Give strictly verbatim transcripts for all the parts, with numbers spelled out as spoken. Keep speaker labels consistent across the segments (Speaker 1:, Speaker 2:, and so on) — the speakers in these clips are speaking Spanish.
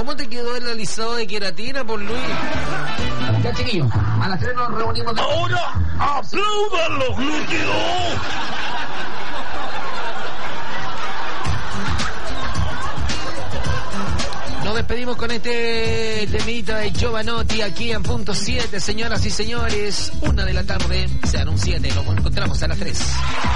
Speaker 1: ¿Cómo te quedó el alisado de queratina, por Luis?
Speaker 2: Ya, chiquillos, a las tres nos reunimos de...
Speaker 3: ¡Ahora aplaudan los glúteos!
Speaker 1: Nos despedimos con este temita de Giovanotti aquí en punto siete, señoras y señores. Una de la tarde, sean un siete, nos encontramos a las tres.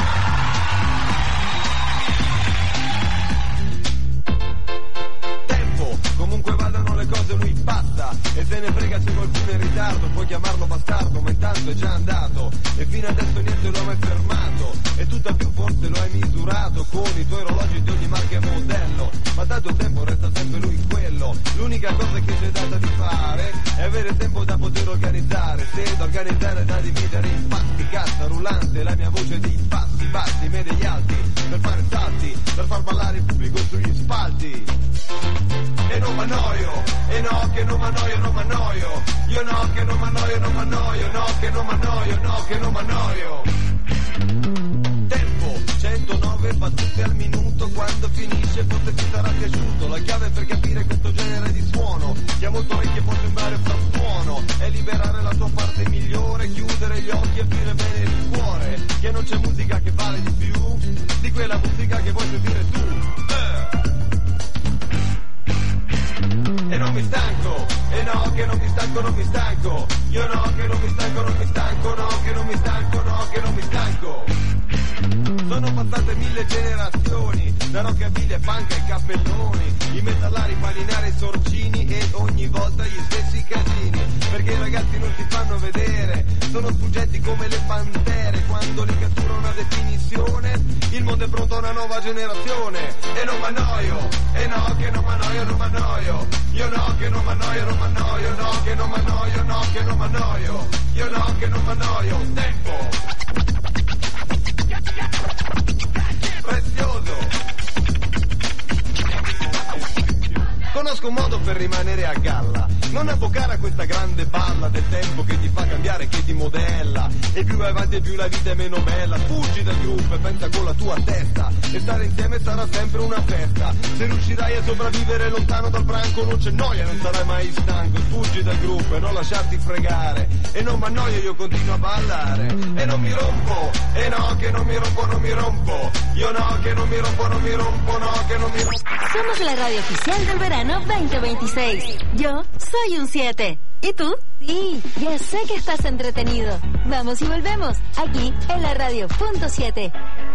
Speaker 4: Comunque vadano le cose lui passa e se ne frega se qualcuno è in ritardo, puoi chiamarlo bastardo ma intanto è già andato e fino adesso niente lo ha mai fermato e tutto più forte lo hai misurato con i tuoi orologi di ogni marca e modello, ma tanto tempo resta sempre lui quello, l'unica cosa che c'è data di fare è avere tempo da poter organizzare, se da organizzare da dividere in patti, cassa rullante, la mia voce di passi, bassi, medi alti, per fare salti, per far ballare il pubblico sugli spalti. E non m'annoio, e no che non m'annoio, non m'annoio, io no che non m'annoio, non m'annoio, no che non m'annoio, no che non m'annoio. Tempo, centonove battute al minuto, quando finisce forse ti sarà piaciuto, la chiave per capire questo genere di suono, che a molto orecchie può sembrare frastuono, è liberare la tua parte migliore, chiudere gli occhi e aprire bene il cuore, che non c'è musica che vale di più, di quella musica che vuoi sentire tu. Eh. E non mi stanco, e no che non mi stanco, non mi stanco, io no che non mi stanco, non mi stanco, no che non mi stanco, no che non mi stanco. Sono passate mille generazioni, da rockabilly, punk ai cappelloni, i metallari, i paninari, i sorcini e ogni volta gli stessi casini, perché i ragazzi non si fanno vedere, sono sfuggenti come le pantere, quando li cattura una definizione, il mondo è pronto a una nuova generazione, e non m'annoio, e no che non m'annoio, non m'annoio, io no che non m'annoio, non m'annoio, no che non m'annoio, no che non m'annoio, io no che non m'annoio, tempo. Prezioso. Conosco un modo per rimanere a galla, non avvocare a questa grande balla del tempo che ti fa cambiare, che ti modella, e più vai avanti e più la vita è meno bella, fuggi dal gruppo e pensa con la tua testa, e stare insieme sarà sempre una festa, se riuscirai a sopravvivere lontano dal branco non c'è noia, non sarai mai stanco, fuggi dal gruppo e non lasciarti fregare, e non m'annoio, io continuo a ballare, e non mi rompo, e no che non mi rompo, non mi rompo, io no che non mi rompo, non mi rompo, no che non mi rompo.
Speaker 5: Somos la radio oficial del verano veinte veintiséis. Yo soy un siete. ¿Y tú? Sí, ya sé que estás entretenido. Vamos y volvemos, aquí en la radio punto siete.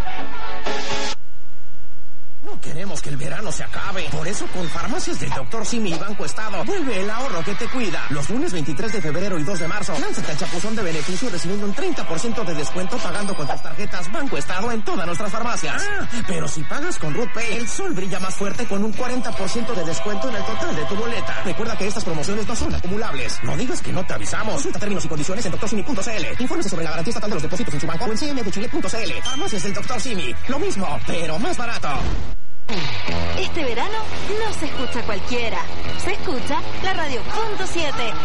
Speaker 6: No queremos que el verano se acabe. Por eso con Farmacias del doctor Simi y Banco Estado vuelve el ahorro que te cuida. Los lunes veintitrés de febrero y dos de marzo, lánzate al chapuzón de beneficio recibiendo un treinta por ciento de descuento pagando con tus tarjetas Banco Estado en todas nuestras farmacias. Ah, pero si pagas con RutPay, el sol brilla más fuerte con un cuarenta por ciento de descuento en el total de tu boleta. Recuerda que estas promociones no son acumulables. No digas que no te avisamos. Consulta términos y condiciones en doctor simi punto c l. Infórmese sobre la garantía estatal de los depósitos en su banco o en c m de chile punto c l. Farmacias del doctor Simi. Lo mismo, pero más barato.
Speaker 5: Este verano no se escucha cualquiera, se escucha la radio punto siete.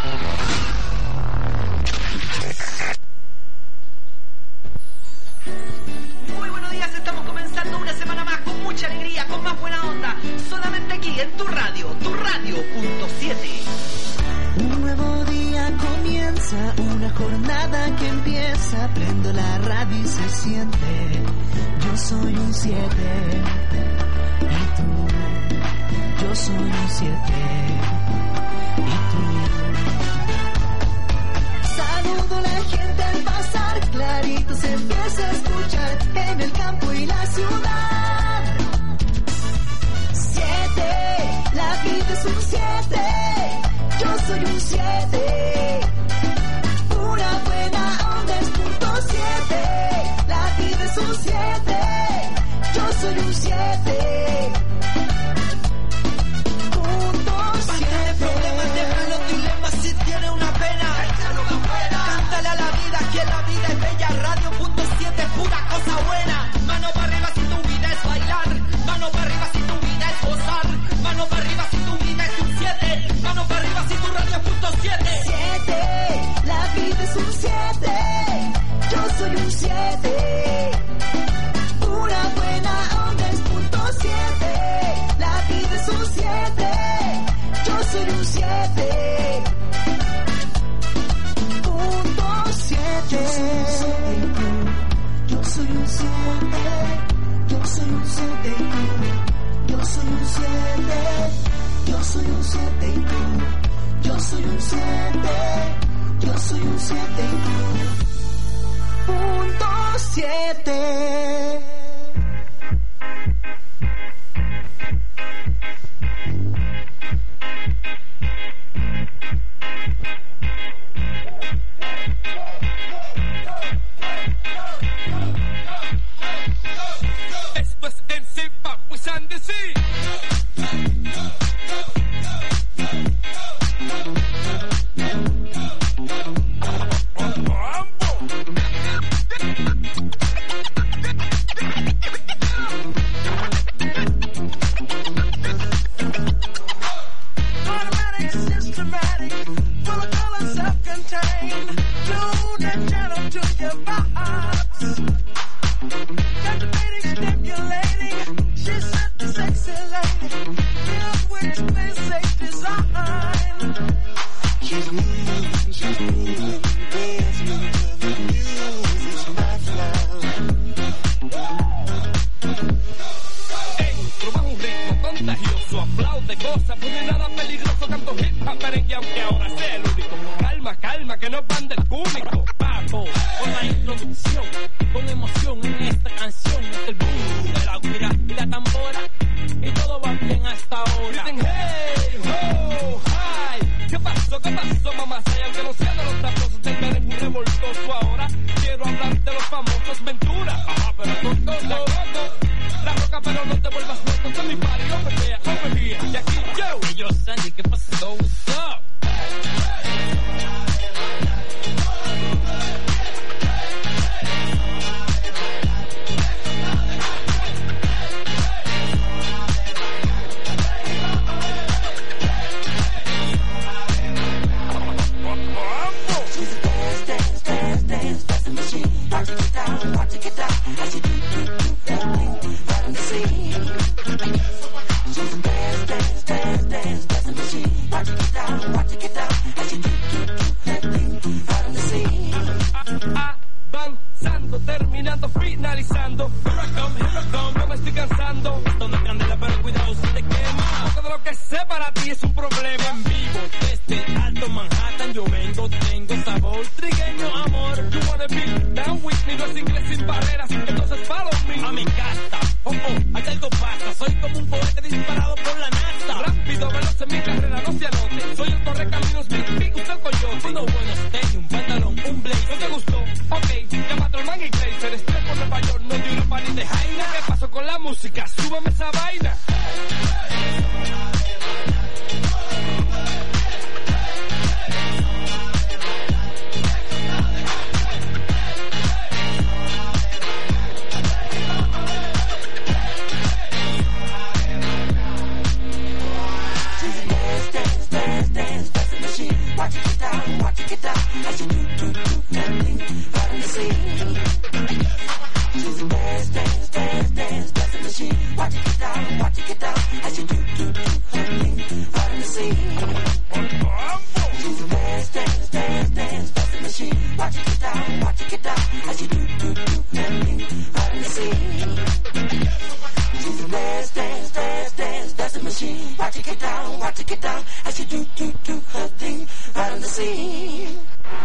Speaker 7: Muy buenos días, estamos comenzando una semana más con mucha alegría, con más buena onda, solamente aquí en tu radio, tu radio punto siete.
Speaker 8: Un nuevo día comienza, una jornada que empieza, prendo la radio y se siente, yo soy un siete. Y tú, yo soy un siete. Y tú. Saludo a la gente al pasar, clarito se empieza a escuchar en el campo y la ciudad. Siete, la vida es un siete. Yo soy un siete. Una buena onda es punto siete. La vida es un siete. Yo soy un siete. Soy un siete, una buena onda es punto siete. siete. Punto siete. Yo soy un siete. Yo soy un siete y tú. Yo soy un siete. Yo soy un siete y tú. Yo soy un siete. Yo soy un siete y tú. Punto siete.
Speaker 3: Esto es N C Papu Sandy C.
Speaker 8: Automatic, systematic, full of color, self-contained, tuned and channeled to your vibes. Captivating, stimulating, she's such a sexy lady, filled with space design. She's moving, she's moving, dancing to the music's my flow.
Speaker 3: Entro bajo un ritmo contagioso, aplaude, goza, no hay nada peligroso, canto hip hop, merengue, aunque ahora sea el único. Calma, calma, que no van del cúbico. Papo, con la introducción, con emoción en esta canción, es el boom de la guira y la tambora, y todo va bien hasta ahora. Dicen hey, ho, hi, ¿qué pasó, qué pasó, mamá? Say, aunque no sea de los taposos del merengue revoltoso ahora, quiero hablar de los famosos Ventura. Ajá, pero con todo, la roca, pero no te vuelvas loco, con mi party, over there, over here, y aquí yo. Y yo, Sandy, ¿qué pasó? What's up? Avanzando, terminando, finalizando. Here I come, here I come, no me estoy cansando. Esto no es candela, pero cuidado si te quema. Porque de lo que sé para ti es un problema. En vivo, desde Alto Manhattan yo vengo, tengo sabor trigueño, amor. You wanna be down with me, no es inglés sin barreras, entonces follow me. A mi casa, oh oh, aquí algo pasa. Soy como un cohete disparado por la NASA. Rápido, veloz en mi carrera, no se anote. Soy el correcaminos, big big, usted el coyote. Unos buenos tenis, un pantalón, un blazer. ¿No te gustó? Ok, llama a man y Glazer. Estoy por Nueva York, no de Europa ni de Jaina. ¿Qué pasó con la música? Súbame esa vaina.
Speaker 8: Watch it get down, watch it get down, as you do, do, do, that thing, right on the scene. She's a dance, dance, dance, dance, dancing machine. Watch it get down, watch it get down, as you do, do, do, that thing, right on the scene. She's a dance, dance, dance, dance, dancing machine. Watch it get down, watch it get down, as you do, do, do, that thing, right on the scene. She's a dance, dance, dance, dance, dancing machine. Watch it get down, watch it get down, as you do, do, do, her thing, right on the scene.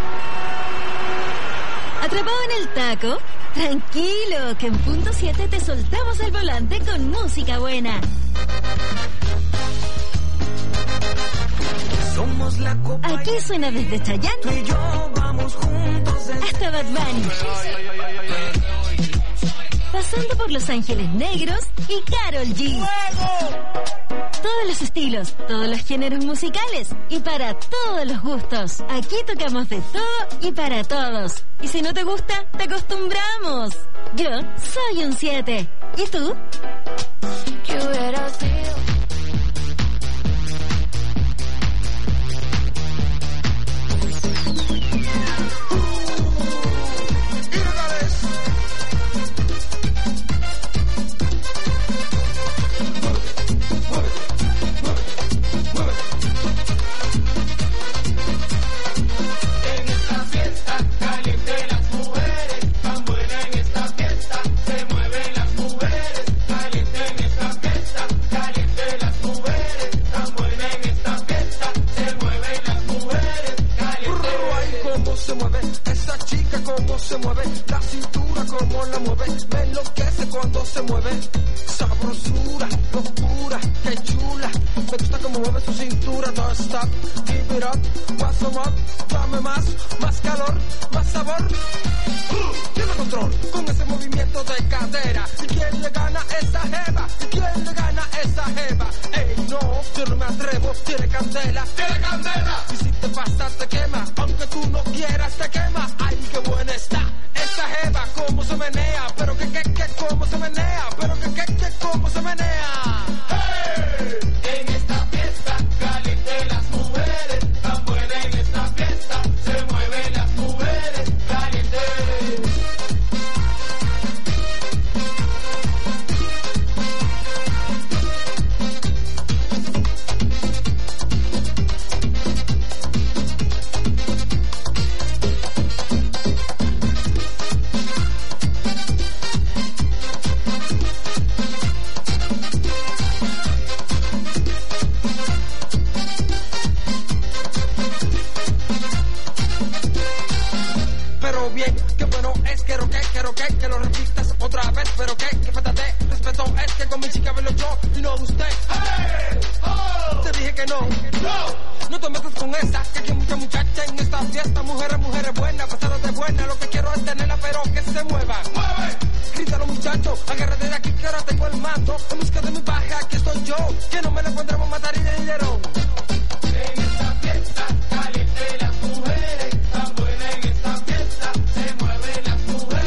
Speaker 5: ¿Atrapado en el taco? Tranquilo, que en punto siete te soltamos el volante con música buena.
Speaker 8: Somos la copa.
Speaker 5: Aquí suena desde Chayanne
Speaker 8: Tú y yo vamos juntos desde...
Speaker 5: hasta Bad Bunny, pasando por Los Ángeles Negros y Karol G. Todos los estilos, todos los géneros musicales y para todos los gustos. Aquí tocamos de todo y para todos. Y si no te gusta, te acostumbramos. Yo soy un siete. ¿Y tú?
Speaker 9: ¿Qué hubiera sido?
Speaker 6: sabrosura, locura, qué chula. Me gusta como mueve su cintura, don't stop, give it up, what's up, dame más, más calor, más sabor. Uh, tiene control con ese movimiento de cadera. ¿Y quién le gana esa jeva? ¿Y quién le gana esa jeva? Ey, no, yo no me atrevo, tiene candela, tiene candela. Y si te pasa te quema, aunque tú no quieras te quema. Ay, qué buena está esa jeva, cómo se menea, pero que, que, que, cómo se menea, pero que, que, que, cómo se menea. Hey, en esta fiesta caliente las mujeres, tan buena en esta fiesta, se mueven las mujeres caliente. Que lo repitas otra vez, pero que, que falta de respeto es que con mi chica velo yo y no usted. Hey, oh. Te dije que no, no, no te metas con esa, que aquí hay mucha muchacha en esta fiesta, mujeres, mujeres buenas, pasadas de buena, lo que quiero es tenerla, pero que se mueva. Mueve, grítalo muchacho, agárrate de aquí que ahora tengo el mando, en busca de mi baja, aquí estoy yo, que no me la encontramos matar y de dinero. En esta fiesta caliente las mujeres, tan buena en esta fiesta, se mueven las mujeres.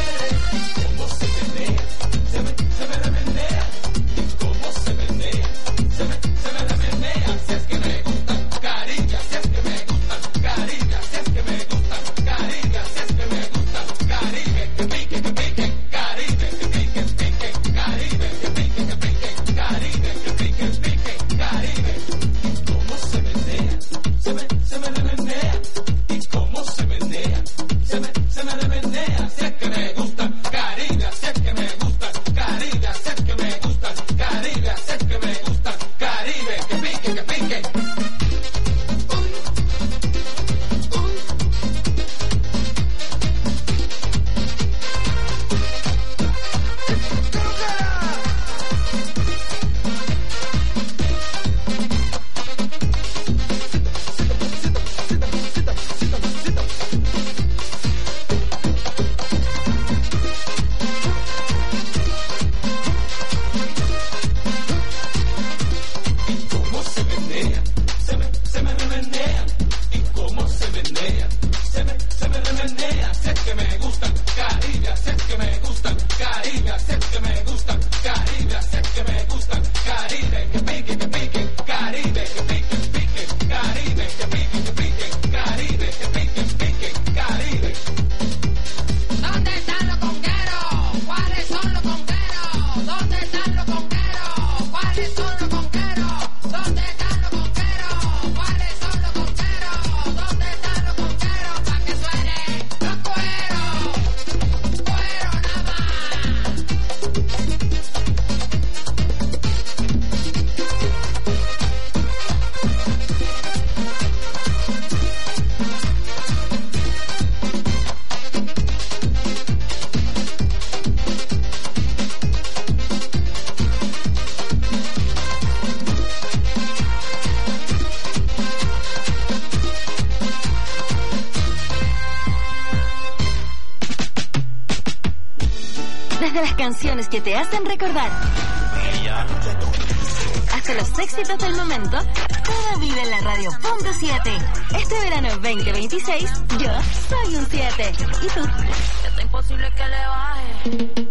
Speaker 5: Canciones que te hacen recordar hasta los éxitos del momento, todo vive en la radio punto siete. Este verano veinte veintiséis yo soy un siete. ¿Y tú?
Speaker 9: Está imposible que le baje.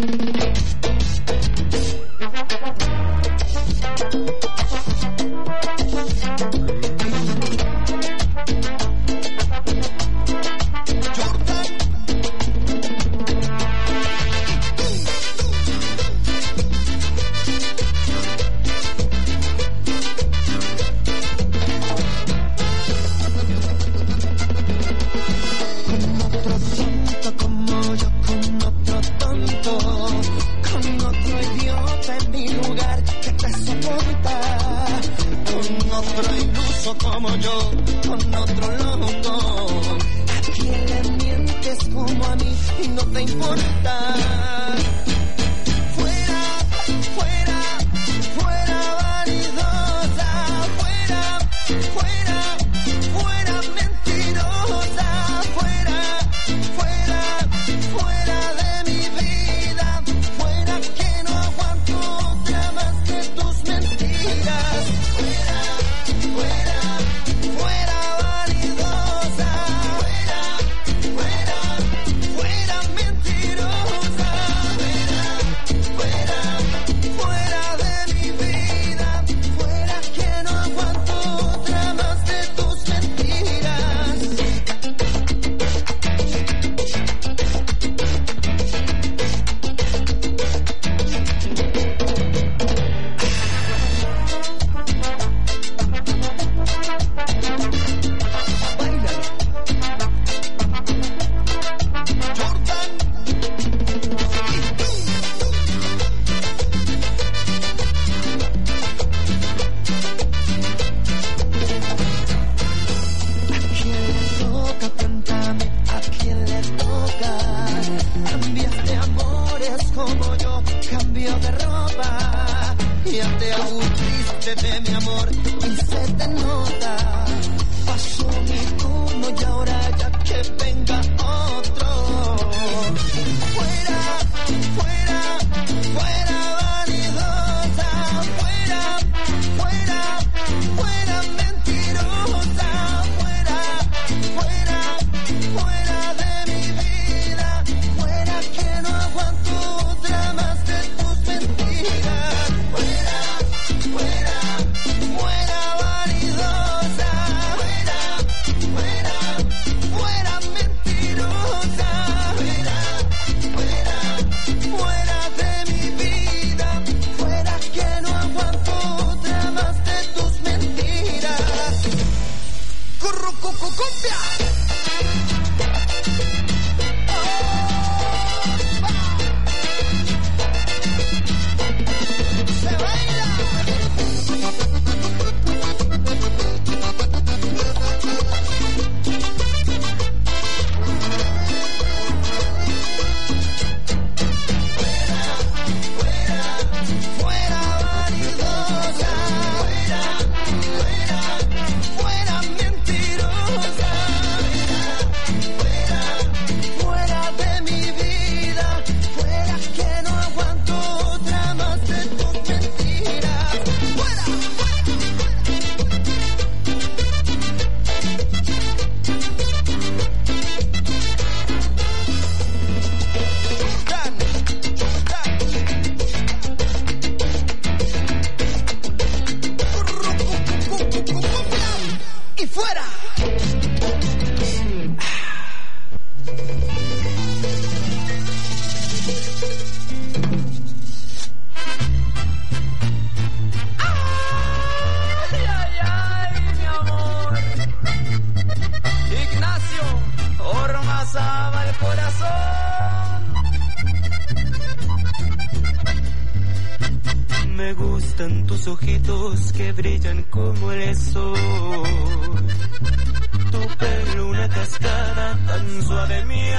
Speaker 8: Como yo, con otro loco. ¿A quién le mientes como a mí y no te importa? Fuera día te aburriste de mi amor y se te nota. Pasó mi turno y ahora ya que venga otro. Fuera, fuera, fuera vanidosa. Fuera, fuera, fuera mentirosa. Fuera, fuera, fuera de mi vida. Fuera que no aguanto otra más de tus mentiras. Fuera, fuera, fuera vanidosa. Fuera, fuera, fuera mentirosa. Fuera, fuera, fuera de mi vida. Fuera que no aguanto otra más de tus mentiras. Currucucucumbia. Se baila. Fuera vanidosa. Fuera, fuera, fuera mentirosa. Fuera, fuera de mi vida. Fuera que no aguanto otra más de tus mentiras. Fuera. Y fuera.
Speaker 3: Ay, ay, ay, mi amor. Ignacio, Ormazábal el corazón. Me gustan tus ojitos que brillan como el sol. Tu pelo una cascada tan suave, mi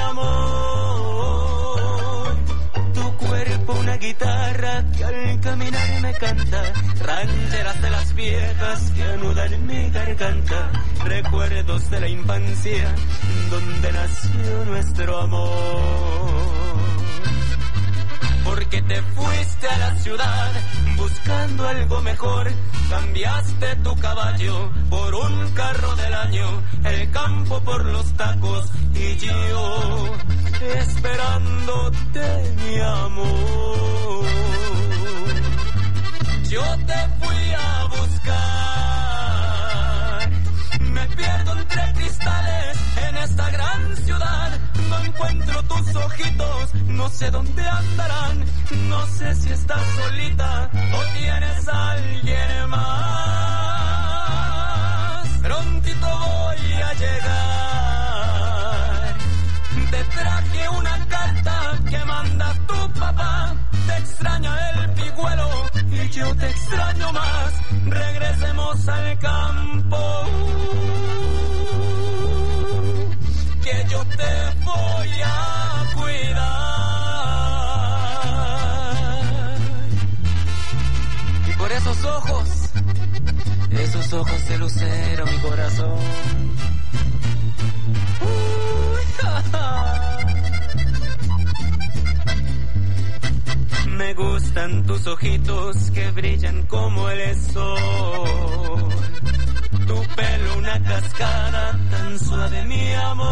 Speaker 3: amor. Tu cuerpo una guitarra que al caminar me canta. Rancheras de las viejas que anudan en mi garganta. Recuerdos de la infancia donde nació nuestro amor. Porque te fuiste a la ciudad buscando algo mejor. Cambiaste tu caballo por un carro del año. El campo por los tacos y yo esperándote, mi amor. Yo te fui a buscar. Me pierdo entre cristales en esta gran ciudad. No encuentro tus ojitos, no sé dónde andarán. No sé si estás solita o tienes a alguien más. Prontito voy a llegar. Te traje una carta que manda tu papá. Te extraña el pigüelo y yo te extraño más. Regresemos al campo, que yo te voy a cuidar. Y por esos ojos, esos ojos de lucero, mi corazón. Uy, ja, ja. Me gustan tus ojitos que brillan como el sol. Tu pelo una cascada tan suave, mi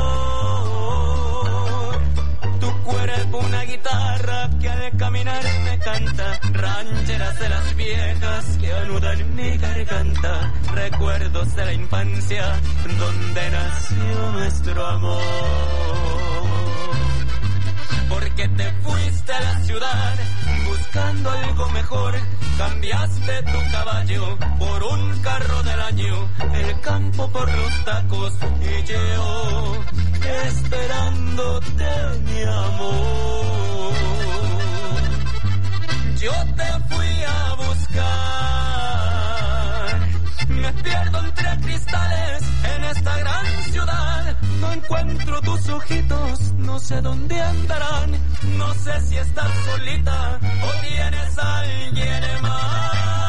Speaker 3: amor. Tu cuerpo una guitarra que al caminar me canta. Rancheras de las viejas que anudan en mi garganta. Recuerdos de la infancia donde nació nuestro amor. Porque te fuiste a la ciudad buscando algo mejor. Cambiaste tu caballo por un carro del año. El campo por los tacos y yo esperándote, mi amor. Yo te fui a buscar. Me pierdo entre cristales en esta gran ciudad. No encuentro tus ojitos, no sé dónde andarán. No sé si estás solita o tienes a alguien más.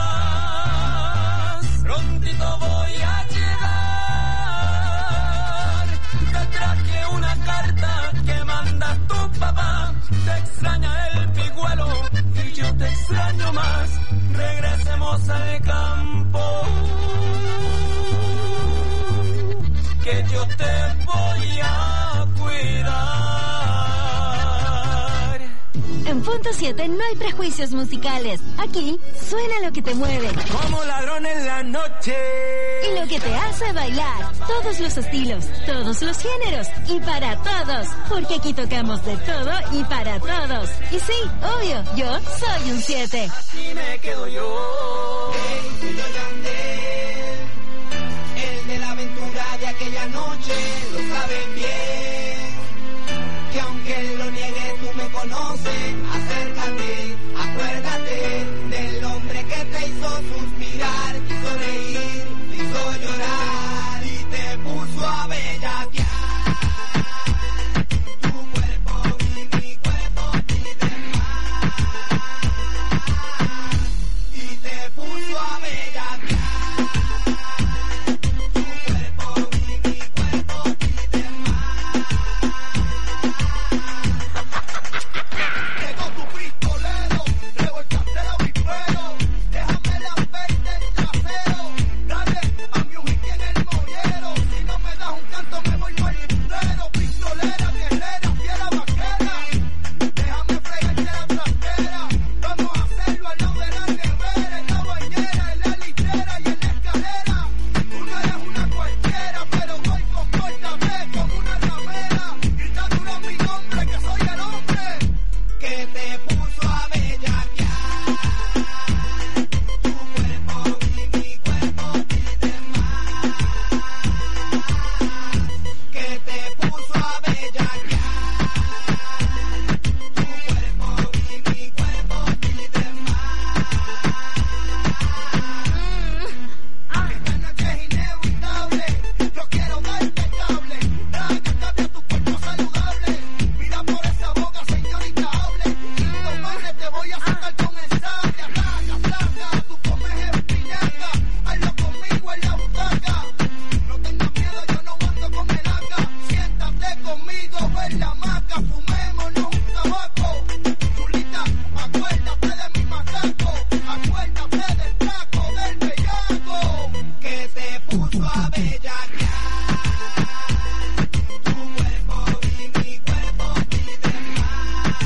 Speaker 3: vamos al campo, que yo te voy a cuidar.
Speaker 5: En Punto siete no hay prejuicios musicales. Aquí suena lo que te mueve.
Speaker 3: Como ladrón en la noche.
Speaker 5: Y lo que te hace bailar. Todos los estilos, todos los géneros. Y para todos. Porque aquí tocamos de todo y para todos. Y sí, obvio, yo soy un siete.
Speaker 3: Así me quedo yo.
Speaker 10: Hey, soy yo Yandel, el de la aventura de aquella noche. Lo saben bien. Que aunque lo niegue, tú me conoces. Acércate, acuérdate del hombre que te hizo suspirar, te hizo reír, te hizo llorar y te puso a bellaquear. Tu cuerpo y mi cuerpo piden más y te puso a bellaquear. Tu cuerpo y mi cuerpo piden más. Llegó tu pistolero, revolcaste la vispero, déjame la verde el trasero, dale a mi whisky en el mollero, si no me das un canto me voy por el putero, pistolera, guerrera, fiera, vaquera, déjame fregarte la trasera, vamos a hacerlo al lado de la nevera, en la bañera, en la litera y en la escalera, tú no eres una cualquiera, pero voy con córtame como una ramera, grita duro mi nombre que soy el hombre que te puso a bellaquear. Tu cuerpo y mi cuerpo piden más, que te puso a bellaquear. Tu cuerpo y mi cuerpo piden más. Esta noche es inevitable, yo quiero darte cable, trae que cambie tu cuerpo saludable, mira por esa boca señorita hable, y tomarle te voy a sacar con el sable, placa, placa, tú comes espinaca, hazlo conmigo en la butaca, no tengas miedo, yo no ando con el acá, siéntate conmigo en la hamaca, fumémonos un tabaco, chulita, acuérdate de mi macaco, acuérdate del taco, del bellaco, que te puso a bellaquear. Tu cuerpo y mi cuerpo piden más,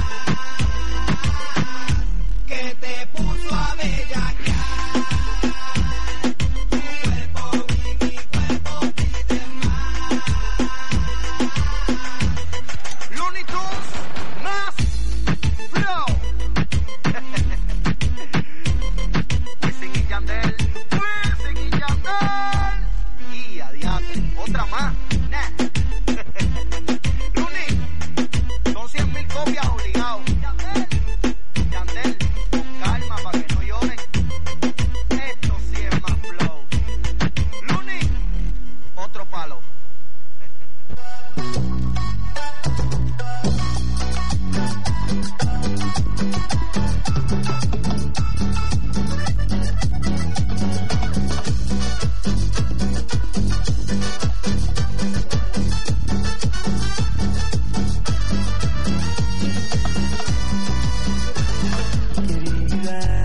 Speaker 10: que te puso a bellaquear. Tu cuerpo y mi cuerpo piden más. Looney Tunes más flow. Wisin y Yandel, Wisin y Yandel. Y adiante, otra más. Nah. Looney, son cien mil copias obligados. Yandel, Yandel, con calma para que no lloren. Esto sí es más flow. Looney, otro palo.
Speaker 8: Querida,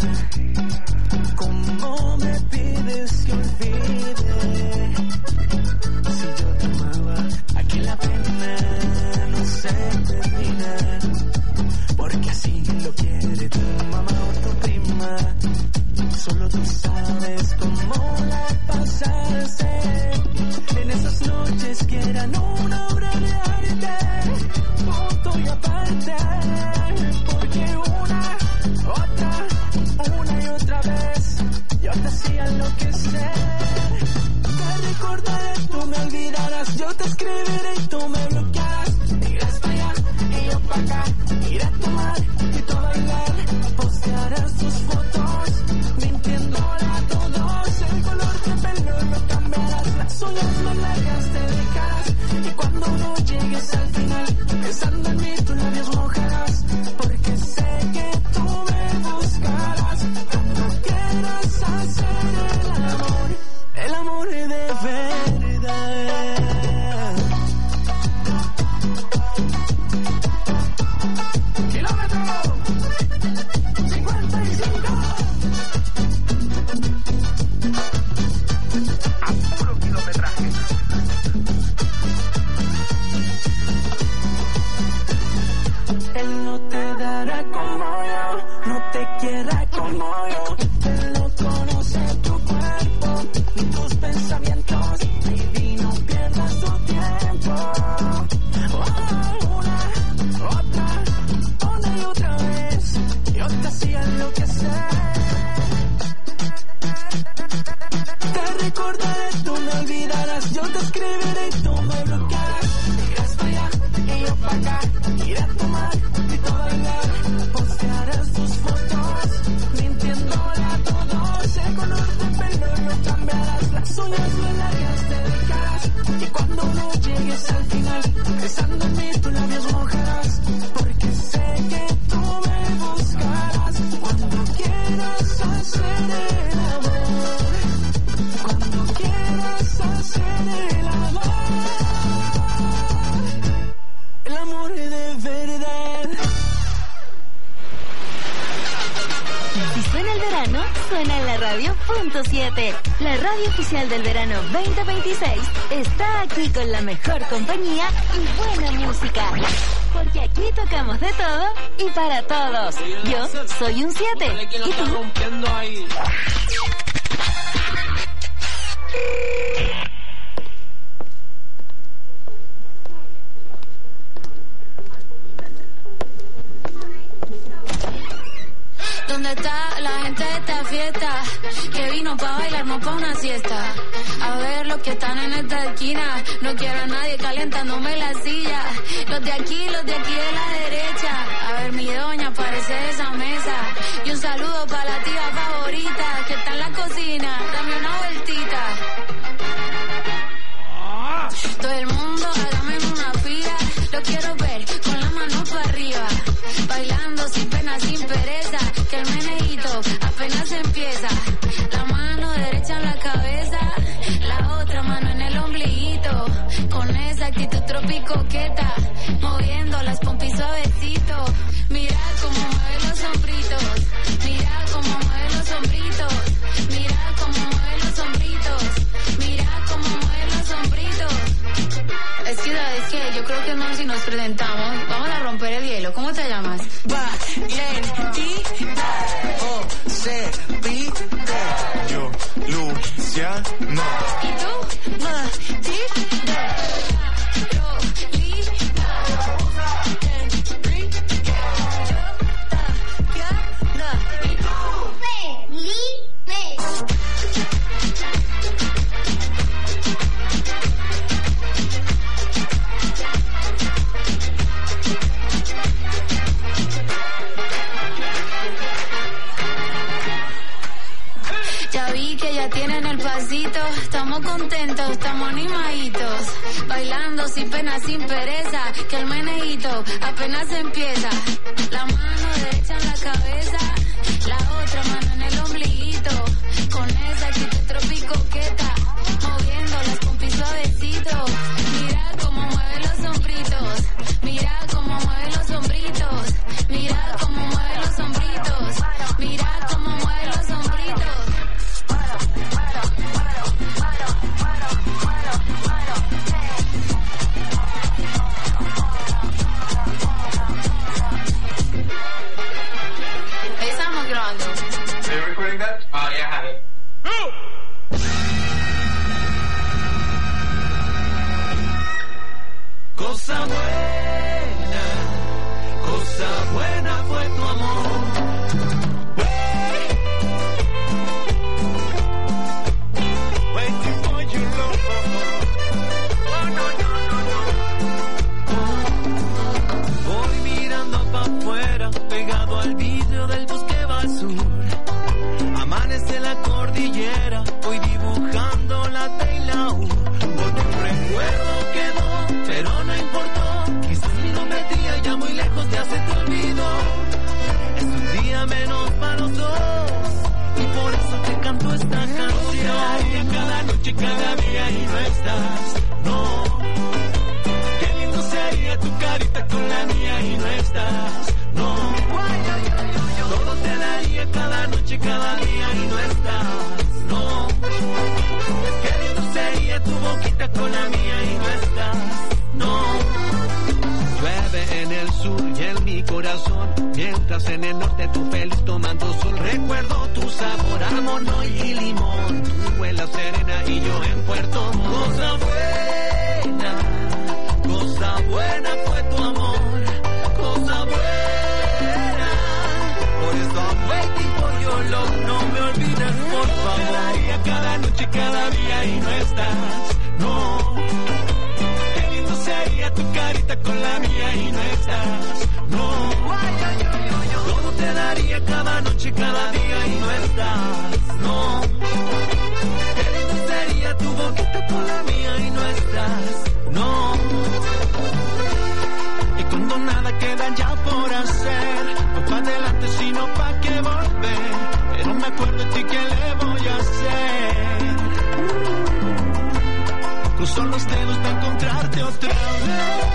Speaker 8: ¿cómo me pides que olvide? Si yo te amaba, aquí la pena no se termina, porque así lo quiere tu mamá o tu prima. Solo tú sabes cómo la pasaste en esas noches que eran una obra de arte, punto y aparte, porque una, otra, una y otra vez yo te hacía enloquecer. Te recordaré, tú me olvidarás, yo te escribiré y tú me bloquearás. Irás para allá y yo para acá, iré a tomar y tú a bailar, postearás tus fotos mintiéndole a todos. El el amor, cuando quieras hacer el amor, el amor de verdad.
Speaker 5: Si suena el verano, suena en la radio punto siete. La radio oficial del verano veinte veintiséis está aquí con la mejor compañía y buena música. Porque aquí tocamos de todo y para todos. Yo soy un siete. ¿Y tú?
Speaker 9: ¿Dónde está la gente de esta fiesta? Que vino pa' bailar, no pa' una siesta. A ver los que están en esta esquina. No quiero a nadie calentándome la silla. Los de aquí, los de aquí de la derecha. A ver mi doña, aparece de esa mesa. Y un saludo pa' la tía favorita que está en la cocina. Dame una vueltita. Todo el mundo hágame una fila. Lo quiero ver con la mano para arriba. Bailando sin pena, sin pereza. Que el menejito apenas empieza. La mano derecha en la cabeza, la otra mano en el ombliguito. Con esa actitud tropicoqueta, moviendo las pompis suavecito. Mira cómo mueve los hombritos. Mira cómo mueve los hombritos. Mira cómo mueve los hombritos. Mira cómo mueve los hombritos. Es que, ¿sabes qué? Yo creo que no, si nos presentamos, vamos a romper el hielo. ¿Cómo te llamas?
Speaker 8: Valentita, o se pide.
Speaker 11: Yo, Luciano.
Speaker 9: ¿Y tú? Matilda. Carolina. Enrique. Yo, Tatiana. ¿Y tú? Felipe. Ya vi que ya tienen el pasito, estamos contentos, estamos animaditos, bailando sin pena, sin pereza, que el menejito apenas empieza. La mano derecha en la cabeza, la otra mano en el ombliguito, con esa actitud tropicoqueta, moviendo las pompis suavecito. Mira cómo mueve los hombritos, mira cómo mueve los hombritos, mira cómo mueve los hombritos, mira cómo mueve los hombritos. Estamos grabando.
Speaker 10: Are you recording that? Oh, yeah, I have it.
Speaker 8: Cosa buena, cosa buena fue tu amor. Waiting for your love. Oh, no, no, no, no. Voy mirando pa' afuera, pegado al vidrio del bosque va al sur. Amanece la cordillera, voy dibujando la T y la U. Porque un recuerdo quedó, pero no importó. Quizás mi nombre tía ya muy lejos ya se te olvidó. Es un día menos para los dos, y por eso te canto esta canción. Cada noche, cada día y no estás, no. Qué lindo sería tu carita con la mía y no estás, no. Todo te daría cada noche, cada día y no estás, no. Qué lindo sería tu boquita con la mía y no estás, no. Llueve en el sur y en mi corazón, mientras en el norte tú feliz tomando sol. Recuerdo tu sabor a mono y limón, tú en la Serena y yo en Puerto Montt. Cosa buena, cosa buena fue tu amor, cosa buena. Por eso I'm waiting for your love, no me olvides por favor. Cada noche, cada día y no estás, no. Qué lindo sería tu carita con la mía y no estás, no. Todo te daría cada noche, cada día y no estás, no. Qué lindo sería tu boquita con la mía y no estás, no. Y cuando nada queda ya por hacer, no pa' adelante sino pa' que volver. Pero me acuerdo de ti que te voy a hacer. Cruzo los dedos para encontrarte otra vez.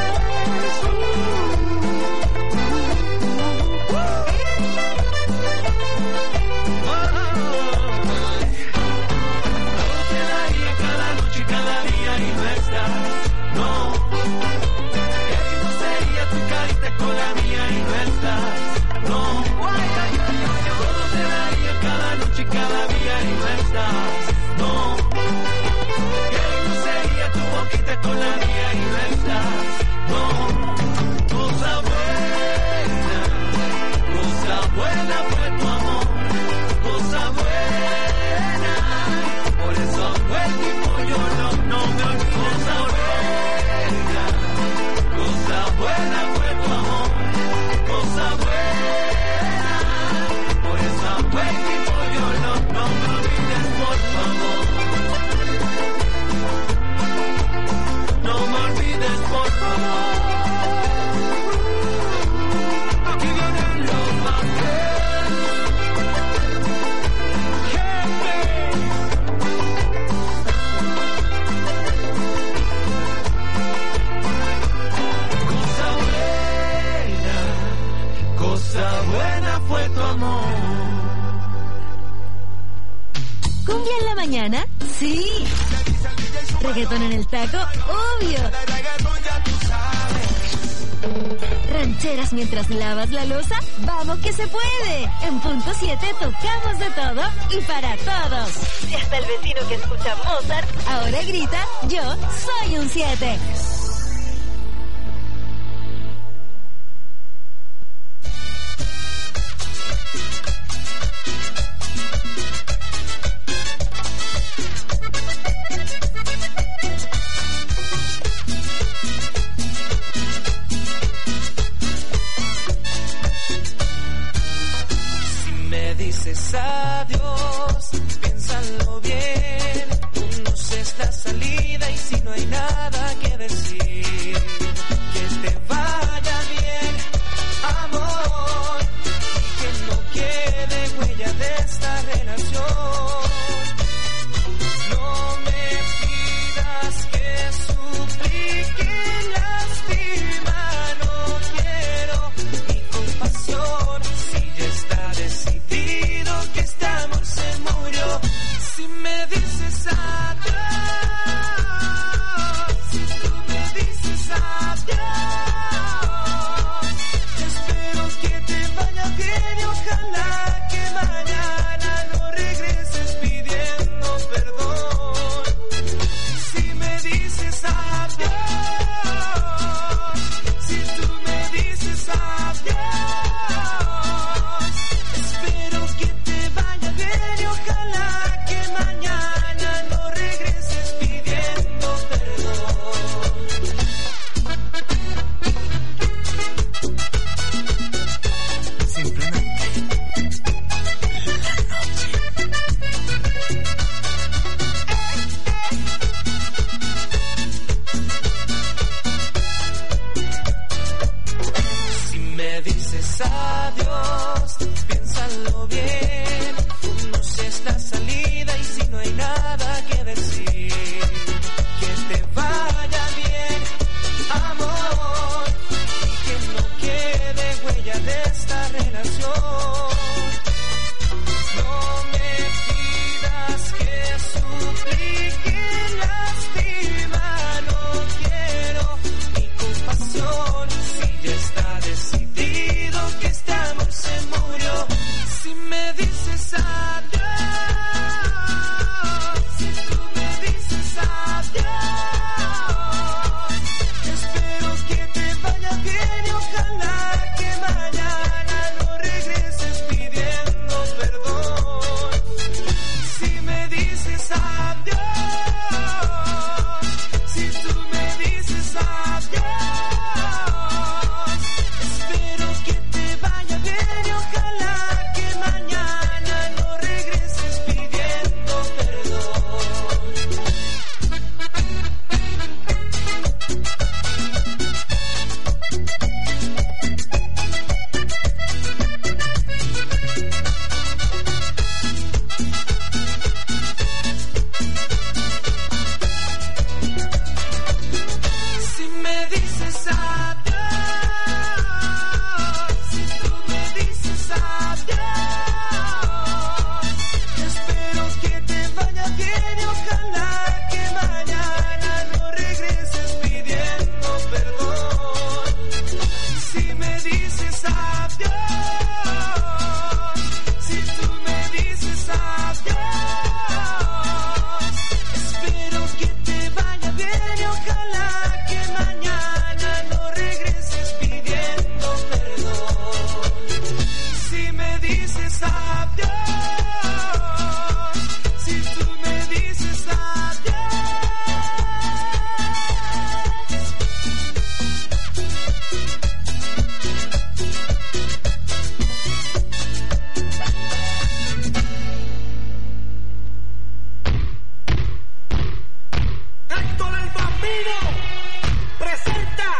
Speaker 5: Mañana, sí. Reggaetón en el taco, obvio. Rancheras mientras lavas la loza, vamos que se puede. En punto siete tocamos de todo y para todos. Y hasta el vecino que escucha Mozart ahora grita, yo soy un siete.
Speaker 8: Adiós, piénsalo bien, conoces la salida y si no hay nada que decir, que te vaya bien, amor, y que no quede huella de esta relación. No me pidas que suplique, lástima, no quiero ni compasión, si ya está decidido que este amor se murió. Si me dices adiós, si tú me dices adiós, espero que te vaya bien y ojalá que mañana no regreses pidiendo perdón. Si me dices adiós, si tú me dices adiós, espero que te vaya bien y ojalá que mañana no regreses pidiendo perdón. Simplemente la noche. Si me dices adiós, piénsalo bien, conoces la salida y si no hay nada que decir, que te vaya bien, amor, y que no quede huella de esta relación. No me pidas que suplique, lástima, no quiero ni compasión, si ya está decidido que este amor se murió. Si me dices adiós, si tú me dices adiós, espero que te vaya bien y ojalá que mañana no regreses pidiendo perdón. Si me dices adiós, Espero que te vaya bien y ojalá que mañana no regreses pidiendo perdón. Si me dices adiós, si tú me dices adiós.
Speaker 6: Héctor el Bambino presenta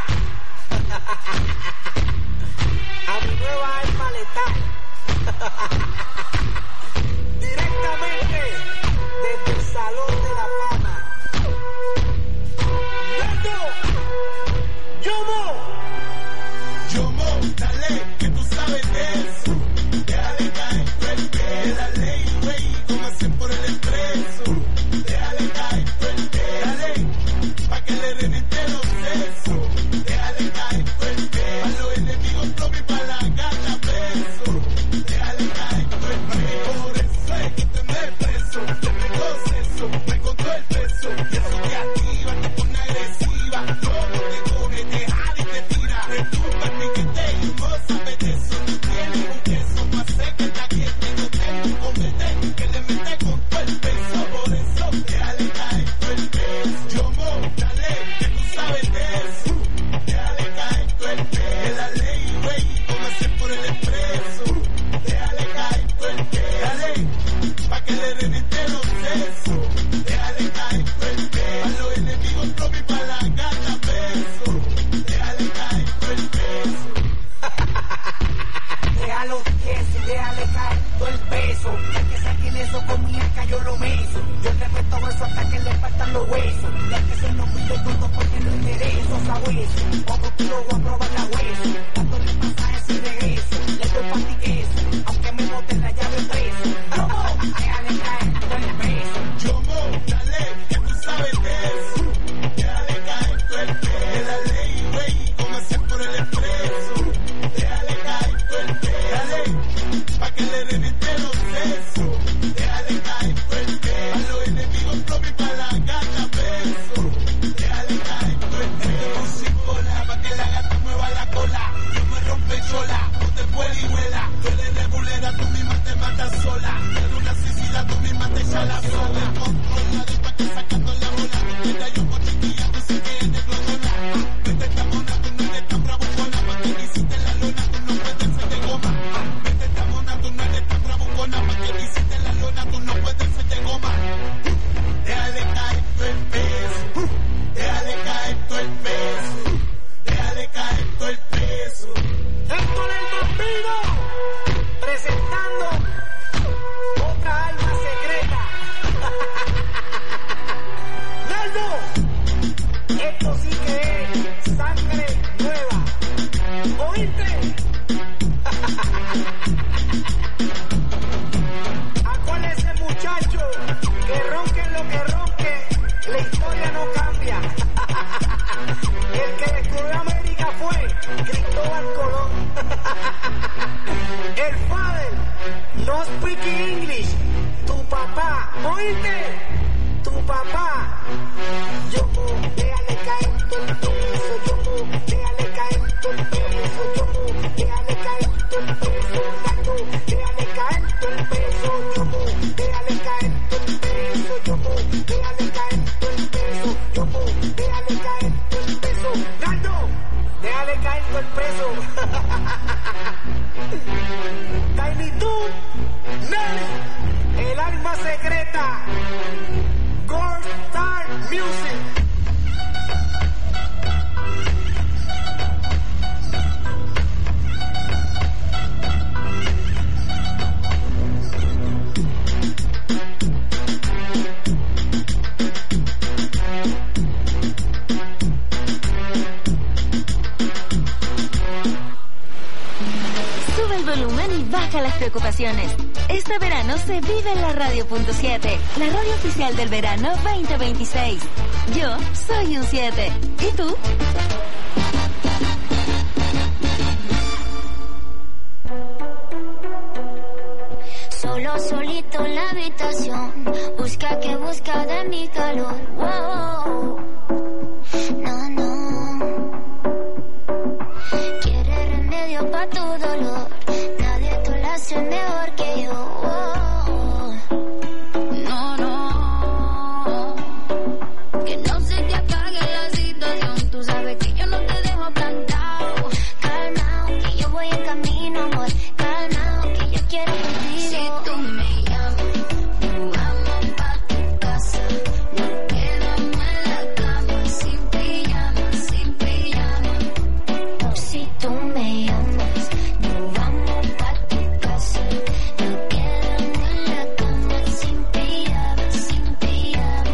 Speaker 6: a mi nueva alma letal directamente desde el Salón de la Fama. ¡Nerdo! ¡Yomo!
Speaker 11: Yomo, dale, que tú sabes de eso. Déjale caer, fuerte, la ley, güey, como hacen por el expreso. Déjale caer, fuerte, dale, pa' que le reviente los sesos. Déjale caer, fuerte, a los enemigos propios y pa' la gata preso. Déjale caer, fuerte, por eso es que te me preso. Te tengo seso, me contó el peso. Y eso te activa, te pone agresiva. Todo te coge, te jala y te tira. Pregunta mi que te y no sabes de eso. Tú tienes un queso, más sé que está quieta. Yo tengo un comete que le mete con todo el peso. Por eso, déjale caer todo el peso. Yo mo, dale, que tú sabes de eso. Déjale caer todo el peso. La ley, güey, como hacer por el expreso. Déjale caer todo el peso. Dale, pa' que le reviente los sesos. Déjale caer todo el peso. A los enemigos propios y pa' la gata preso. Déjale caer todo el peso.
Speaker 6: Déjalo eso y déjale caer todo el peso. Ya que saquen eso con mi arca yo lo meso. Yo le meto eso hasta que le faltan los huesos. Ya que se nos pide todo porque no intereso a hueso. Otro kilo voy a probar la hueso. Dándole pasajes y regreso. Le doy pa' ti queso, aunque me boten la llave preso. Déjale caer todo el peso.
Speaker 11: Yo mo, dale, que tú sabes de eso. Déjale caer todo el peso. La ley, güey, como hacer por el expreso. Déjale caer todo el peso. Dale, pa' que le reviente los sesos. Déjale caer todo el peso. A los enemigos propios y pa' la gata preso. Déjale caer todo el peso. Sin cola, pa' que la gata mueva la cola. No me rompe chola, no te puede y vuela. Tú eres regulera, tú misma te matas sola. Pero una suicida, tú misma te echa la sola. Controla, de pa' que sacando la bola. No queda yo con chiquilla, no sé qué es de glotona. Vete esta mona, tú no eres tan bravucona. Pa' que le hiciste la lona, tú no puedes ser de goma. Vete esta mona, tú no eres tan bravucona. Pa' que le hiciste la lona, tú no puedes ser de goma. Déjale caer todo el peso. Déjale caer todo el peso. Déjale caer todo el peso.
Speaker 6: Héctor el Bambino presentando otra alma secreta. Naldo, esto sí que es sangre nueva. ¿Oíste? Acuérdese, muchacho, que ronquen lo que ronquen, la historia no cambia. El que descubrió América fue Cristóbal Colón. El father no speak English. Tu papá, ¿oíste? Tu papá. Yo mo, déjale caer todo el peso. Yo mo, déjale caer todo el peso. Yo mo, déjale caer todo el peso. Naldo, déjale caer todo el peso. Yo mo, déjale caer todo el peso. Yo mo, déjale caer todo el peso. Yo mo, déjale caer todo el peso. Naldo, déjale caer todo el peso. Tiny Toon, Nelly, el alma secreta. Gold Star Music.
Speaker 5: Sube el volumen y baja las preocupaciones. Este verano se vive en la radio punto siete, la radio oficial del verano veinte veintiséis. Yo soy un siete. ¿Y tú?
Speaker 9: Solo solito solito en la habitación. Busca que busca de mi calor. Wow. No, no. Quiere remedio pa' tu dolor. Nadie te lo hace mejor que yo. Wow. No, no. Que no se te apague la situación. Tú sabes que yo no te dejo plantado. Calmao, que yo voy en camino, amor. Calmao, que yo quiero contigo. Si tú me llamas, nos vamos pa' tu casa. Nos quedamos en la cama, sin pijama, sin pijama. Si tú me llamas, nos vamos pa' tu casa. Nos quedamos en la cama, sin pijama, sin pijama.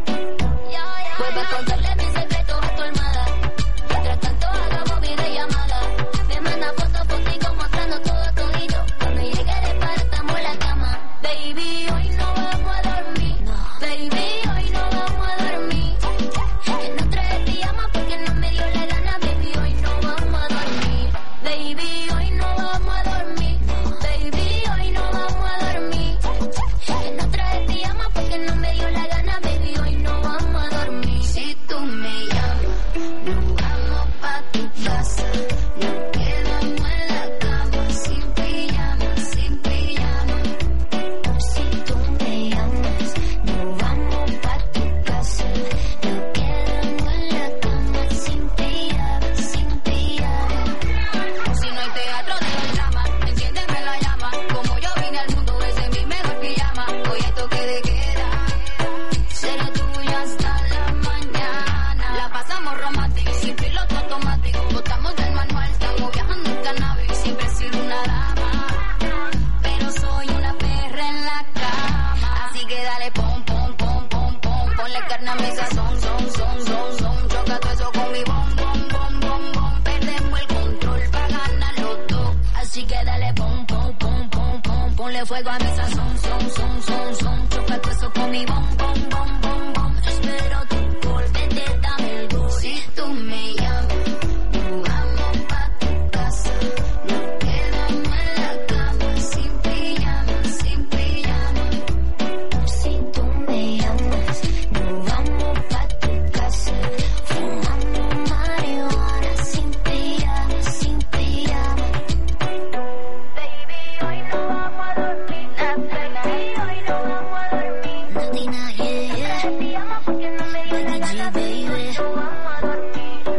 Speaker 9: Vuelve a contarle mis secretos a tu almohada. Mientras tanto hagamos videollamada. Me manda fotos contigo mostrando todo todito. Cuando llegue de par estamos en la cama. Baby, hoy no vamos a dormir. Baby, hoy no vamos a dormir. Que no trae pijama porque no me dio la gana. Baby, hoy no vamos a dormir. Baby, hoy no vamos a dormir. Baby, hoy no vamos a dormir. Que no trae pijama porque no me dio la gana. Baby, hoy no vamos a dormir. Si tú me llamas, nos vamos pa' tu casa. Nos quedamos en la cama, sin pijama, sin pijama. Si tú me llamas, nos vamos pa' tu casa. Nos quedamos en la cama, sin pijama, sin pijama. Si no hay teatro de los dramas, enciéndeme la llama. Como yo vine al mundo, ese es mi mejor pijama. Hoy hay toque de queda, seré tuya hasta la mañana. La pasamos romántica, sin piloto automático. Botamos del manual, estamos viajando en cannabis. Siempre he sido una dama, pero soy una perra en la cama. Así que dale pom, pom, pom, pom, pom. Ponle carne a mi sazón, son, son, son, son. Choca todo eso con mi bom, bom, bom, bom, bom. Perdemos el control pa' ganar los dos. Así que dale pom, pom, pom, pom, pom. Ponle fuego a mi sazón, son, son, son, son. Choca todo eso con mi bom, bom, bom, bom, bom. Espero tu gol, vente, dame el gol. Si tú me llamas, nos vamos pa' tu casa. Nos quedamos en la cama, sin pijama, sin pijama. Si tú me llamas, nos vamos pa' tu casa. Fumamos marihuana, sin pijama, sin pijama. Baby, hoy no vamos a dormir. Baby, hoy no vamos a dormir. Nadina, yeah, yeah. Pijama porque no me dio la gana, baby. No vamos a dormir.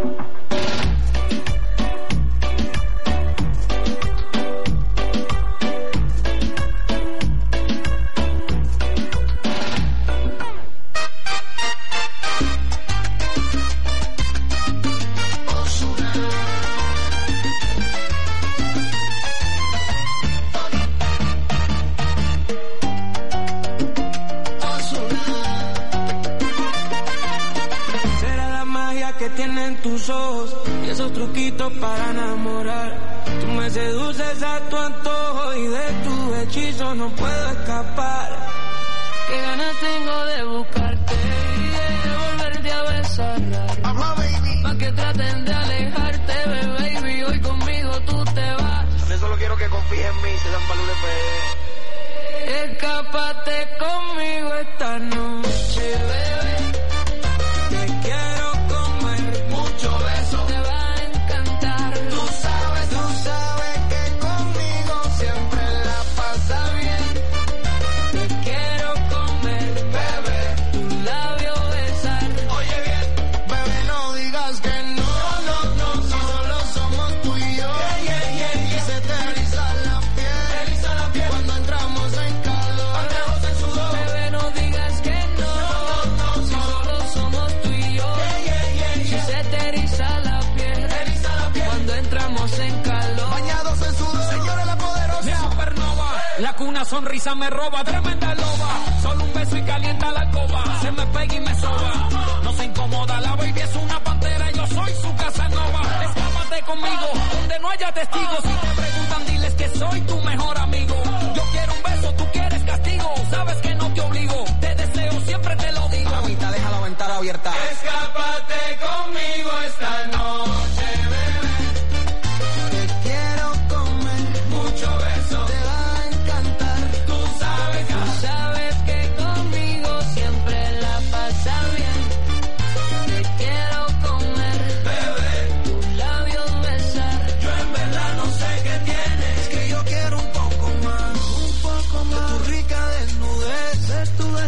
Speaker 3: Será la magia que tienen tus ojos y esos truquitos para enamorar. Tú me seduces a tu antojo y de tu hechizo no puedo escapar. Qué ganas tengo de buscarte y de volverte a besar. Pa' que traten de alejarte, baby. Hoy conmigo tú te vas.
Speaker 11: Yo solo quiero que confíes en mí, se dan valores P.
Speaker 3: Escápate conmigo esta noche, bebé. Te quiero comer, mucho beso. Te va a encantar. Tú sabes, tú sabes que conmigo siempre la pasa bien. Te quiero comer, bebé. Tu labio besar. Oye bien, bebé, no digas que no. No, no, no, si solo somos tú y yo. Yeah, yeah, yeah, yeah. Y se te eriza la piel. Eriza la piel cuando entramos en calor. Entramos en sudor. Bebé, no digas que no. No, no, no, si solo somos tú y yo. Yeah, yeah, yeah, yeah. Si se te eriza la piel. Eriza la piel cuando entramos en calor. Bañados en sudor. Señora la poderosa. Mi supernova. La que una sonrisa me roba. Tremenda loba. Solo un beso y calienta la alcoba. Se me pega y me soba. No se incomoda. La baby es una pantera. Yo soy su Casanova. Escápate conmigo donde no haya testigos. Si te preguntan, diles que soy tu mejor amigo. Yo quiero un beso, tú quieres castigo. Sabes que no te obligo. Te deseo, siempre te lo digo.
Speaker 6: Mamita, deja la ventana abierta.
Speaker 3: Escápate conmigo esta noche, bebé. Te quiero comer, mucho beso. Te va a encantar. Tú sabes que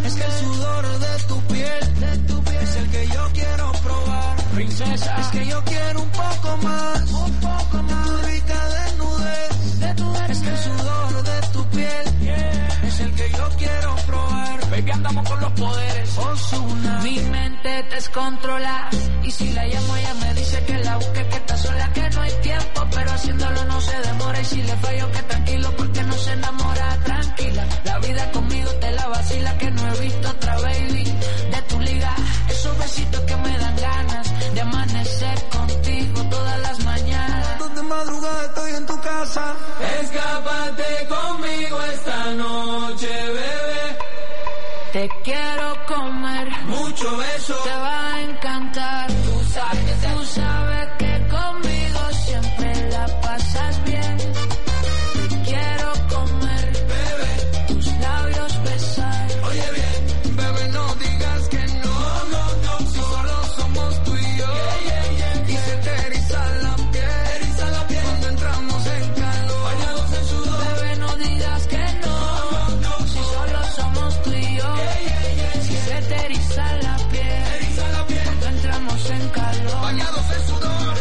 Speaker 8: Es que el sudor de tu piel, de tu piel es el que yo quiero probar. Princesa, es que yo quiero un poco más, un poco más. Tu rica desnudez, de tu es que el sudor de tu piel, yeah, es el que yo quiero probar.
Speaker 3: Ve que andamos con los poderes.
Speaker 8: Ozuna.
Speaker 9: Mi mente te descontrola y si la llamo ella me dice que la busque, que está sola, que no hay tiempo, pero haciéndolo no se demora. Y si le fallo que tranquilo porque no se enamora. Tranquila, la vida conmigo te la vacila, que no he visto otra baby de tu liga. Esos besitos que me dan ganas de amanecer contigo todas las mañanas.
Speaker 8: Donde madrugada estoy en tu casa.
Speaker 3: Escápate conmigo esta noche, bebé.
Speaker 9: Te quiero comer,
Speaker 3: mucho beso,
Speaker 9: te va a encantar.
Speaker 3: Tú sabes,
Speaker 9: tú sabes que conmigo siempre la pasas bien. Te quiero comer,
Speaker 3: bebé,
Speaker 9: tus labios besar.
Speaker 3: Oye bien,
Speaker 8: bebé, no digas que no,
Speaker 3: no, no, no,
Speaker 8: si solo somos tú y yo,
Speaker 3: yeah, yeah, yeah,
Speaker 8: y se te eriza la piel,
Speaker 3: eriza la piel
Speaker 8: cuando entramos en calor,
Speaker 3: bañados en sudor.
Speaker 9: Bebé, no digas que no,
Speaker 3: no, no,
Speaker 9: si solo somos tú y yo,
Speaker 3: yeah, yeah, yeah,
Speaker 9: si se te eriza la piel,
Speaker 3: eriza la piel
Speaker 9: cuando entramos en calor,
Speaker 8: bañados en sudor.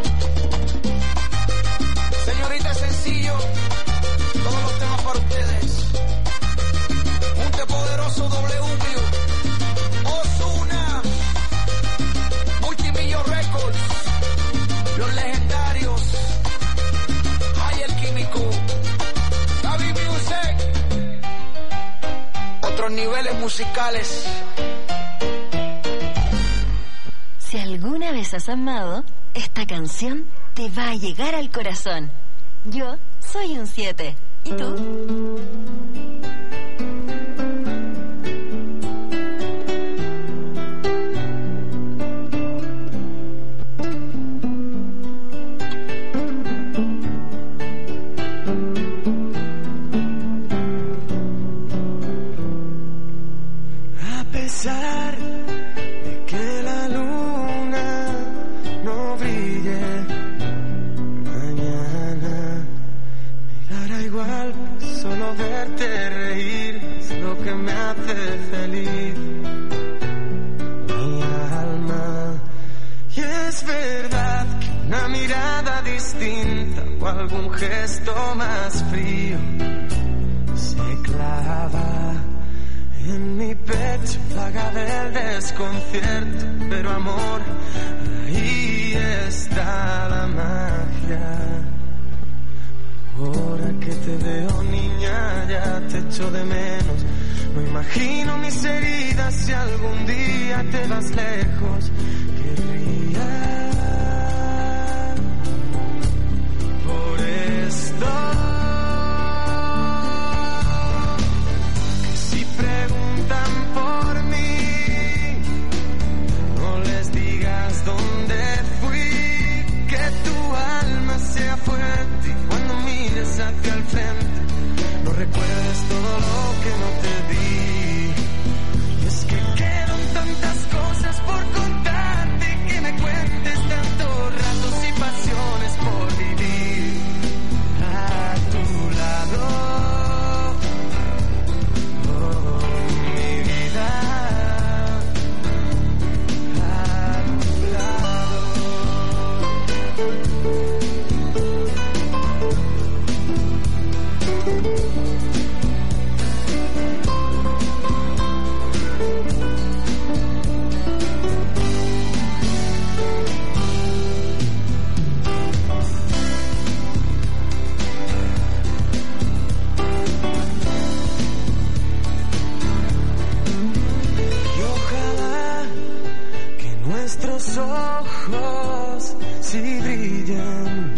Speaker 8: Señorita, sencillo, todos los temas para ustedes. Junte poderoso W, Ozuna, Multimillo Records, los legendarios, Hay el Químico, Gaby Music, otros niveles musicales.
Speaker 5: Si alguna vez has amado, esta canción te va a llegar al corazón. Yo soy un siete. ¿Y tú?
Speaker 8: A pesar de que la luna no brille mañana, me dará igual, solo verte reír es lo que me hace feliz. Mi alma, y es verdad que una mirada distinta o algún gesto más frío se clava en mi pecho, plaga del desconcierto, pero amor, ahí está la magia. Ahora que te veo, niña, ya te echo de menos. No imagino mis heridas si algún día te vas lejos. Querría por esto que si preguntan por mí, no les digas dónde fui, que tu alma sea fuerte y cuando mires hacia el frente no recuerdes todo lo que no te di. Y es que quedan tantas cosas por contarte, que me cuentes tantos ratos y pasiones por vivir a tu lado. Oh, mi vida, a tu lado. Y ojalá que nuestros ojos sí brillen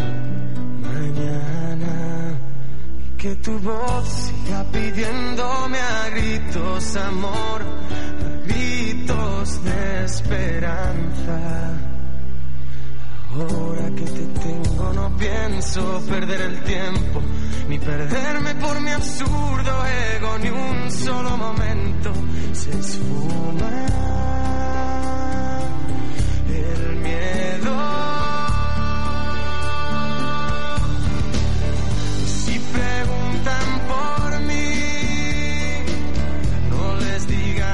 Speaker 8: mañana, y que tu voz siga pidiéndome a gritos amor, a gritos de esperanza. Ahora que te tengo no pienso perder el tiempo, ni perderme por mi absurdo ego, ni un solo momento se esfuma el miedo. Si preguntan por mí, no les digas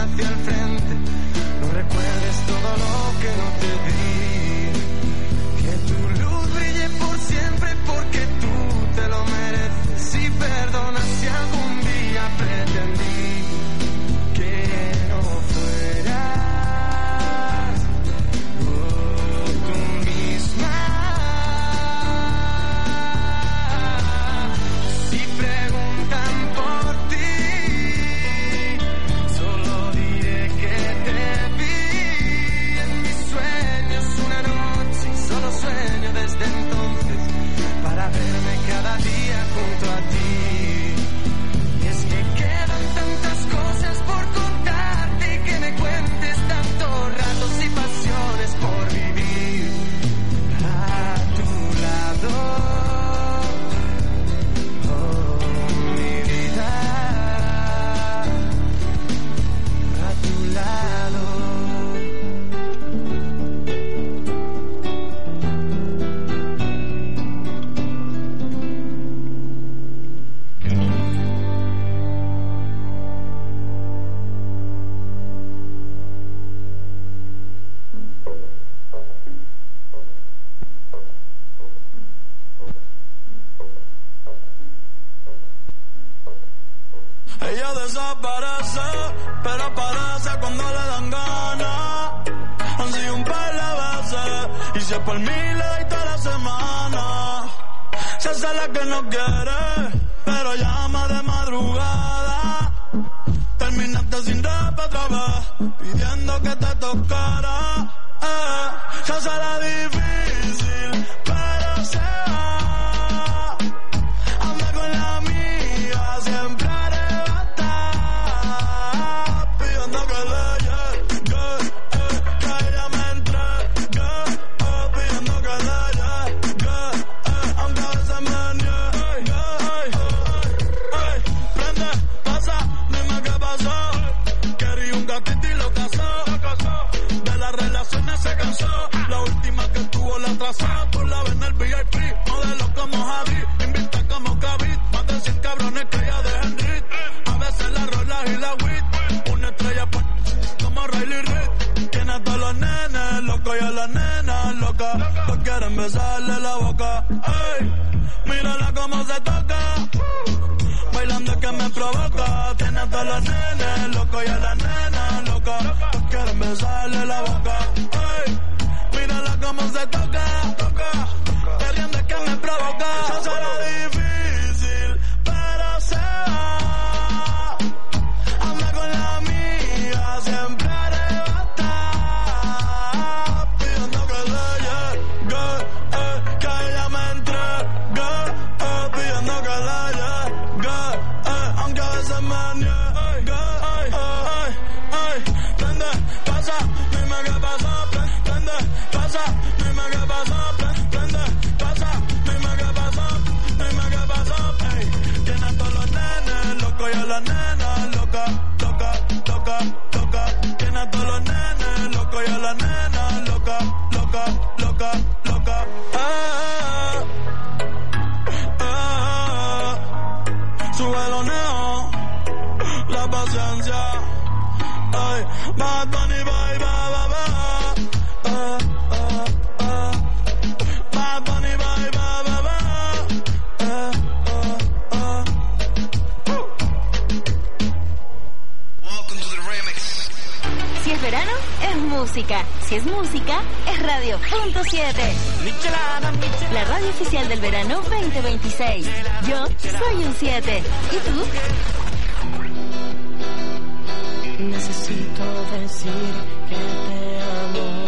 Speaker 11: hacia el frente. No recuerdes todo lo que no te di. Que tu luz brille por siempre porque tú te lo mereces. Y perdona si algún día pretendí que no fueras oh, tú misma. Si preguntan por ti, solo diré que te vi en mis sueños una noche y solo sueño desde entonces para verme cada día junto a ti. Y es que quedan tantas cosas por contarte y que me cuentes tantos ratos y pasiones por vivir a tu lado. Oh, mi vida, a tu lado.
Speaker 12: Ella desaparece, pero aparece cuando le dan ganas. Han sido un par de veces, y si es por mí le doy toda la semana. Se hace la que no quiere, pero llama de madrugada. Terminaste sin rap otra vez, pidiendo que te tocara. Eh, se hace la difícil, pero se va. Anda con la mía, siempre la última que tuvo la trazada. Tú la ves en el V I P, modelo como Javi, invita como Kavit, más de cien cabrones que ella dejan rit. A veces la rola y la wit, una estrella por como Riley Reid. Tiene a todos los nenes locos y a las nenas locas, pues quieren besarle la boca. Ey, mírala cómo se toca, bailando es que me provoca. Tiene a todos los nenes locos y a las nenas locas, pues quieren besarle la boca. Ey, mírala cómo se toca, toca, queriendo es que me provoca. Se será difícil, pero se va. Anda con la mía, siempre arrebata, pidiendo que le llegue, eh, que ella me entregue, eh, pidiendo que le llegue, eh, aunque a veces me niegue. Ay, ay, ay, prende, pasa, dime qué pasó. Pasa, dime qué pasó, prende, pasa, dime qué pasó, dime qué pasó, ey. Tiene a todos los nenes locos y a las nenas locas, loca, loca, loca. Tiene a todos los nenes locos y a las nenas locas, loca, loca, loca. Eh, eh, sube los neos, la paciencia, ay, Bad Bunny, bye, bye, bye, bye.
Speaker 5: Si es verano, es música. Si es música, es Radio Punto siete. La radio oficial del verano veinte veintiséis. Yo soy un siete. ¿Y tú?
Speaker 8: Necesito decir que te amo.